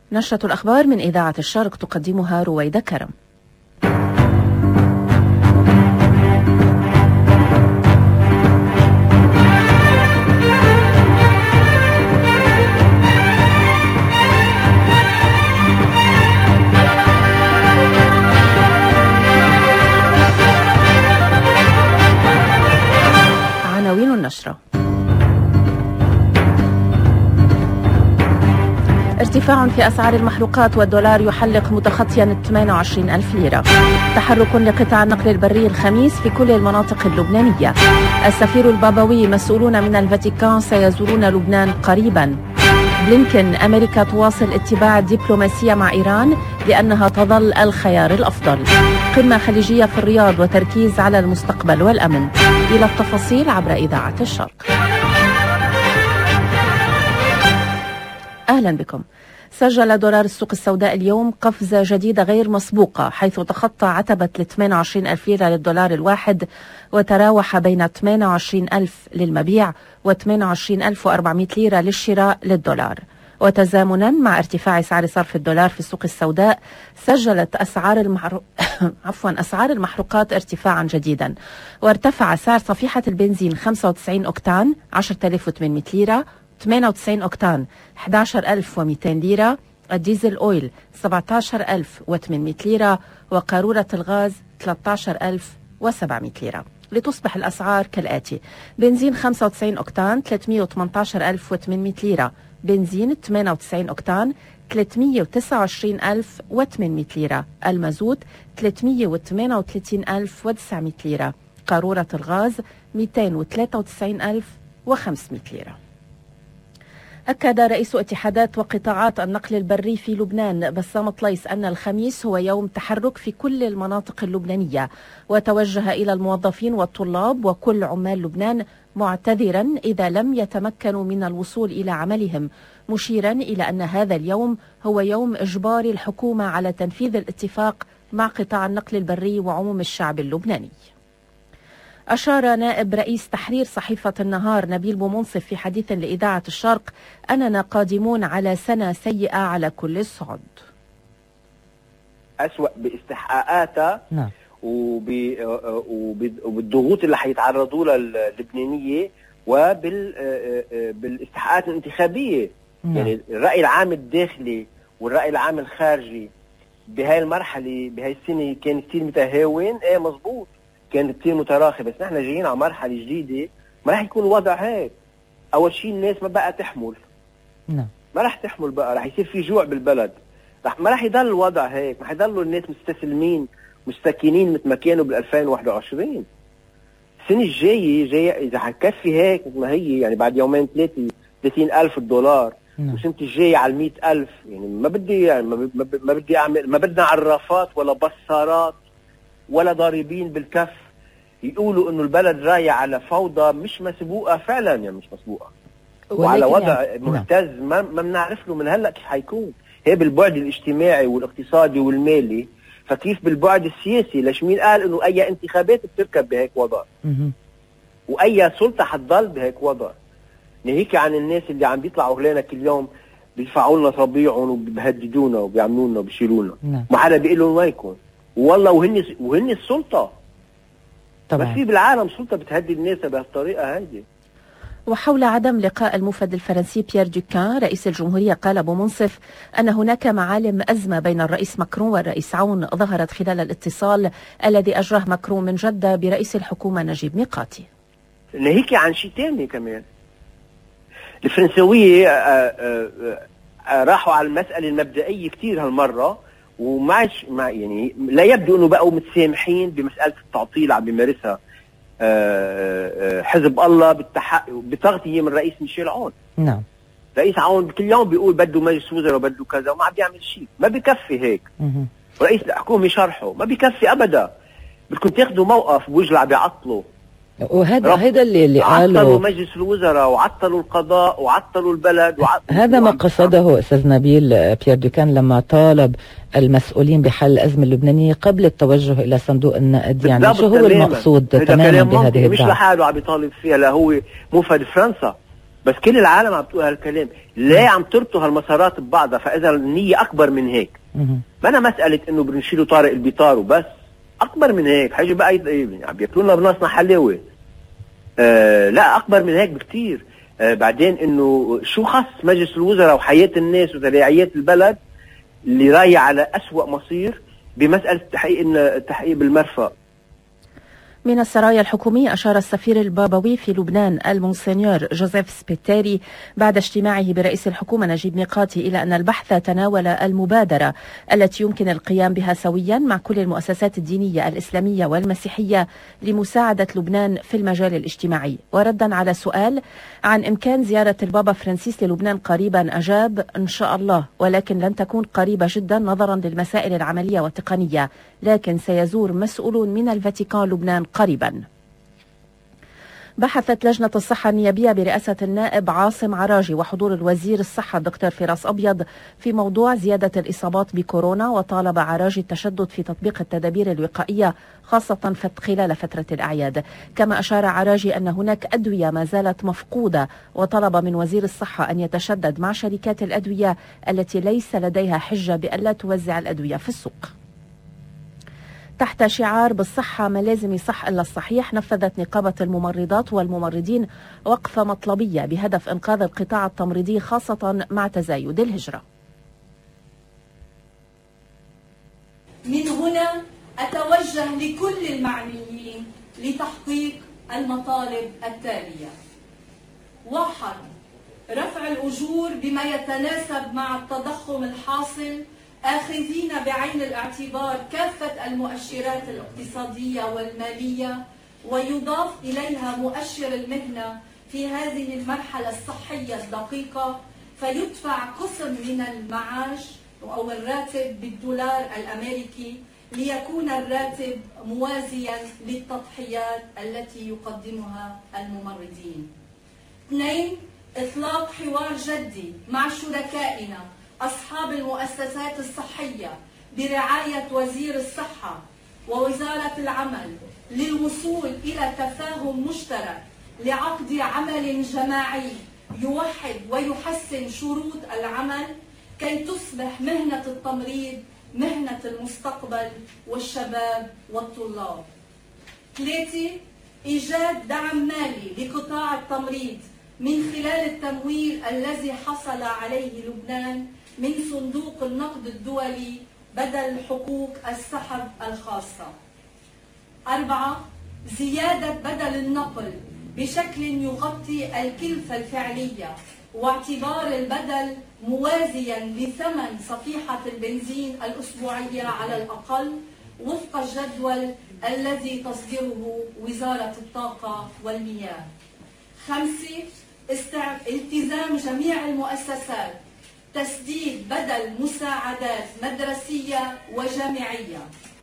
نشرة الأخبار من إذاعة الشرق تقدمها رويدة كرم. عناوين النشرة: ارتفاع في أسعار المحروقات والدولار يحلق متخطيا 28,000 ليرة. تحرك لقطاع النقل البري الخميس في كل المناطق اللبنانية. السفير البابوي: مسؤولون من الفاتيكان سيزورون لبنان قريبا. بلينكن: أمريكا تواصل اتباع الدبلوماسية مع إيران لأنها تظل الخيار الأفضل. قمة خليجية في الرياض وتركيز على المستقبل والأمن. إلى التفاصيل عبر إذاعة الشرق. أهلا بكم. سجل دولار السوق السوداء اليوم قفزة جديدة غير مسبوقة، حيث تخطى عتبة 28,000 ليرة للدولار الواحد، وتراوح بين 28,000 للمبيع و 28,400 ليرة للشراء للدولار. وتزامنا مع ارتفاع سعر صرف الدولار في السوق السوداء، سجلت أسعار المحروقات ارتفاعا جديدا، وارتفع سعر صفيحة البنزين 95 أوكتان 10,800 ليرة، 98 أوكتان 11,200 ليرة، الديزل أويل 17,800 ليرة، وقارورة الغاز 13,700 ليرة. لتصبح الأسعار كالآتي: بنزين 95 أوكتان 318,800 ليرة، بنزين 98 أوكتان 329,800 ليرة، المازوت 338,900 ليرة، قارورة الغاز 293,500 ليرة. أكد رئيس اتحادات وقطاعات النقل البري في لبنان بسام طليس أن الخميس هو يوم تحرك في كل المناطق اللبنانية، وتوجه إلى الموظفين والطلاب وكل عمال لبنان معتذرا إذا لم يتمكنوا من الوصول إلى عملهم، مشيرا إلى أن هذا اليوم هو يوم إجبار الحكومة على تنفيذ الاتفاق مع قطاع النقل البري وعموم الشعب اللبناني. أشار نائب رئيس تحرير صحيفة النهار نبيل بومنصف في حديث لإذاعة الشرق أننا قادمون على سنة سيئة على كل الصعد. أسوأ باستحقاقاتها وبالضغوط اللي حيتعرضوا لها اللبنانية وبالاستحقاقات الانتخابية. يعني الرأي العام الداخلي والرأي العام الخارجي بهاي المرحلة بهاي السنة كان كتير متهاون. مظبوط، كان كتير متراخي، بس نحن جايين على مرحلة جديدة ما راح يكون الوضع هيك. أول شيء الناس ما بقى تحمل، ما راح تحمل بقى، راح يصير في جوع بالبلد، ما راح يضل الوضع هيك، ما راح يضلوا الناس مستسلمين مستكينين مثل ما كانوا بال 2021. السنة الجاية إذا حتكفي هيك مثل ما هي، يعني بعد يومين ثلاثة 30,000 دولار، والسنة الجاية على 100,000، يعني ما بدي أعمل، ما بدنا عرافات ولا بصارات ولا ضاربين بالكف يقولوا انه البلد رايح على فوضى مش مسبوقه فعلا، يعني مش مسبوقه، وعلى وضع مهتز ما بنعرف له من هلا كيف حيكون. هي بالبعد الاجتماعي والاقتصادي والمالي، فكيف بالبعد السياسي؟ ليش مين قال انه اي انتخابات بتركب بهيك وضع واي سلطه حتضل بهيك وضع؟ ناهيك عن الناس اللي عم بيطلعوا هلينا كل يوم بيدفعوا لنا طبيعهم وبيهددونا وبيعملوا لنا وبيشيلونا، ما حدا بيقول لهم وينكم والله، وهن السلطه طبعا. بس في بالعالم سلطه بتهدي الناس بهالطريقه هيدي. وحول عدم لقاء المفد الفرنسي بيير دوكان رئيس الجمهورية، قال بومنصف أن هناك معالم أزمة بين الرئيس ماكرون والرئيس عون ظهرت خلال الاتصال الذي أجراه ماكرون من جدة برئيس الحكومة نجيب ميقاتي. ناهيك عن شيء ثاني كمان، الفرنسوية راحوا على المسألة المبدئية كتير هالمرة، يعني لا يبدو انه بقوا متسامحين بمسألة التعطيل عم بيمارسها حزب الله بتغطية من رئيس ميشيل عون. نعم، رئيس عون كل يوم بيقول بده مجلس وزراء وبده كذا وما عم بيعمل شيء، ما بيكفي هيك. رئيس الحكومة شرحه ما بيكفي ابدا، بدكم تاخذوا موقف بوجه اللي عم بيعطلوا. وهذا اللي قالوا، عطلوا مجلس الوزراء وعطلوا القضاء وعطلوا البلد هذا ما قصده أستاذ نبيل بيير دوكان لما طالب المسؤولين بحل الأزمة اللبنانية قبل التوجه إلى صندوق النقد. يعني شو هو المقصود تماما بهذه الدعوة؟ مش لحاله عم يطالب فيها، لا هو مفد فرنسا بس كل العالم عم تقول هالكلام. ليه عم تربطوا هالمسارات ببعضها؟ فاذا النيه اكبر من هيك. ما انا مساله انه بنشيلوا طارق البيطار وبس، اكبر من هيك. حيجي بقى عم بياكلوا لنا بنصنا حلاوه. لا، اكبر من هيك بكثير. بعدين انه شو خص مجلس الوزراء وحياه الناس وتداعيات البلد اللي رايح على أسوأ مصير بمساله التحقيق بالمرفأ. من السرايا الحكومية أشار السفير البابوي في لبنان المونسينيور جوزيف سبيتيري بعد اجتماعه برئيس الحكومة نجيب ميقاتي إلى أن البحث تناول المبادرة التي يمكن القيام بها سويا مع كل المؤسسات الدينية الإسلامية والمسيحية لمساعدة لبنان في المجال الاجتماعي. وردا على سؤال عن إمكان زيارة البابا فرانسيس للبنان قريبا أجاب: إن شاء الله، ولكن لن تكون قريبة جدا نظرا للمسائل العملية والتقنية، لكن سيزور مسؤول من الفاتيكان لبنان قريبا. بحثت لجنة الصحة النيابية برئاسة النائب عاصم عراجي وحضور الوزير الصحة الدكتور فراس أبيض في موضوع زيادة الإصابات بكورونا، وطالب عراجي التشدد في تطبيق التدابير الوقائية خاصة خلال فترة الأعياد. كما أشار عراجي أن هناك أدوية ما زالت مفقودة، وطلب من وزير الصحة أن يتشدد مع شركات الأدوية التي ليس لديها حجة بألا توزع الأدوية في السوق. تحت شعار بالصحة ما لازم يصح إلا الصحيح، نفذت نقابة الممرضات والممرضين وقفة مطلبية بهدف إنقاذ القطاع التمريضي خاصة مع تزايد الهجرة. من هنا أتوجه لكل المعنيين لتحقيق المطالب التالية: 1. رفع الأجور بما يتناسب مع التضخم الحاصل، آخذين بعين الاعتبار كافة المؤشرات الاقتصادية والمالية، ويضاف إليها مؤشر المهنة في هذه المرحلة الصحية الدقيقة، فيدفع قسم من المعاش أو الراتب بالدولار الأمريكي ليكون الراتب موازيا للتضحيات التي يقدمها الممرضين. 2. إطلاق حوار جدي مع شركائنا أصحاب المؤسسات الصحية برعاية وزير الصحة ووزارة العمل للوصول إلى تفاهم مشترك لعقد عمل جماعي يوحد ويحسن شروط العمل كي تصبح مهنة التمريض مهنة المستقبل والشباب والطلاب. 3. إيجاد دعم مالي لقطاع التمريض من خلال التمويل الذي حصل عليه لبنان من صندوق النقد الدولي بدل حقوق السحب الخاصة. 4. زيادة بدل النقل بشكل يغطي الكلفة الفعلية، واعتبار البدل موازيا لثمن صفيحة البنزين الأسبوعية على الأقل وفق الجدول الذي تصدره وزارة الطاقة والمياه. 5. التزام جميع المؤسسات تسديد بدل مساعدات مدرسية وجامعية.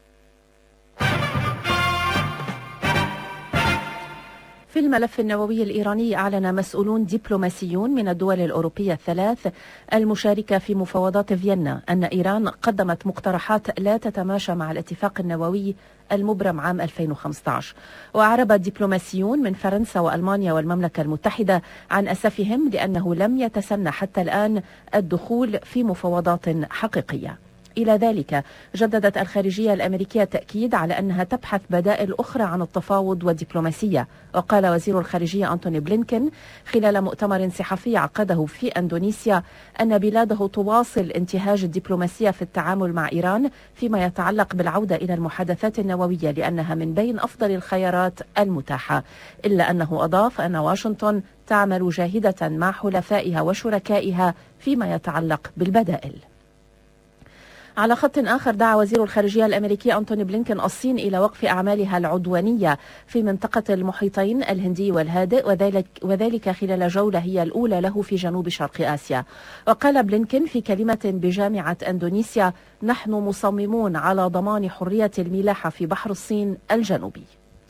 في الملف النووي الإيراني، أعلن مسؤولون دبلوماسيون من الدول الأوروبية الثلاث المشاركة في مفاوضات فيينا أن إيران قدمت مقترحات لا تتماشى مع الاتفاق النووي المبرم عام 2015. وأعرب دبلوماسيون من فرنسا وألمانيا والمملكة المتحدة عن أسفهم لأنه لم يتسنى حتى الآن الدخول في مفاوضات حقيقية. إلى ذلك جددت الخارجية الأمريكية التأكيد على أنها تبحث بدائل أخرى عن التفاوض والدبلوماسية. وقال وزير الخارجية أنتوني بلينكن خلال مؤتمر صحفي عقده في أندونيسيا أن بلاده تواصل انتهاج الدبلوماسية في التعامل مع إيران فيما يتعلق بالعودة إلى المحادثات النووية لأنها من بين أفضل الخيارات المتاحة، إلا أنه أضاف أن واشنطن تعمل جاهدة مع حلفائها وشركائها فيما يتعلق بالبدائل. على خط آخر، دعا وزير الخارجية الأمريكي أنتوني بلينكن الصين إلى وقف أعمالها العدوانية في منطقة المحيطين الهندي والهادئ، وذلك خلال جولة هي الأولى له في جنوب شرق آسيا. وقال بلينكن في كلمة بجامعة أندونيسيا: نحن مصممون على ضمان حرية الملاحة في بحر الصين الجنوبي.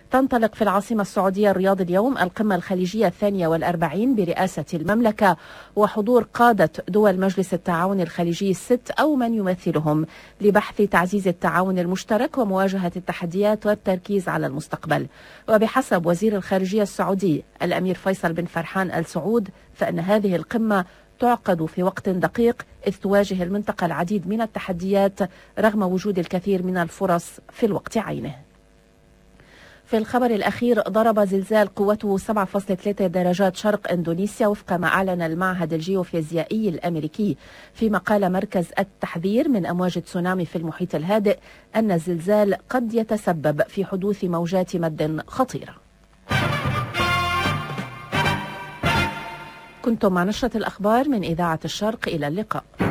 تنطلق في العاصمة السعودية الرياض اليوم القمة الخليجية 42 برئاسة المملكة وحضور قادة دول مجلس التعاون الخليجي الست أو من يمثلهم لبحث تعزيز التعاون المشترك ومواجهة التحديات والتركيز على المستقبل. وبحسب وزير الخارجية السعودي الأمير فيصل بن فرحان آل سعود فإن هذه القمة تعقد في وقت دقيق إذ تواجه المنطقة العديد من التحديات رغم وجود الكثير من الفرص في الوقت عينه. في الخبر الأخير ضرب زلزال قوته 7.3 درجات شرق إندونيسيا وفق ما أعلن المعهد الجيوفيزيائي الأمريكي، فيما قال مركز التحذير من أمواج تسونامي في المحيط الهادئ أن الزلزال قد يتسبب في حدوث موجات مد خطيرة. كنتم مع نشرة الأخبار من إذاعة الشرق، إلى اللقاء.